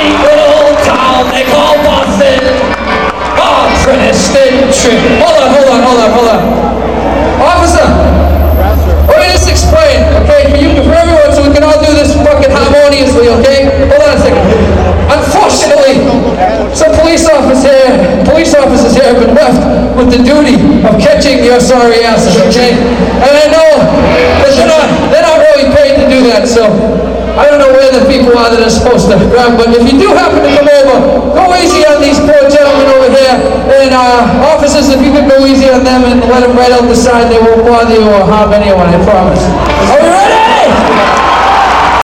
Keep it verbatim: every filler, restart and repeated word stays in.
tiny little town they call Boston. Oh, Princeton trip. Hold on, hold on, hold on, hold on. Officer, let me just explain, okay, for you, for everyone, so we can all do this fucking harmoniously, okay? Hold on a second. Unfortunately, some police officers here, police officers here have been left with the duty of catching your sorry asses, okay? And I know that they're not, they're not really paid to do that, so I don't know where the people are that are supposed to grab, but if you do happen to come over, go easy on these poor gentlemen over here, and uh, officers, if you could go easy on them and let them right out the side, they won't bother you or harm anyone, I promise. Are we ready?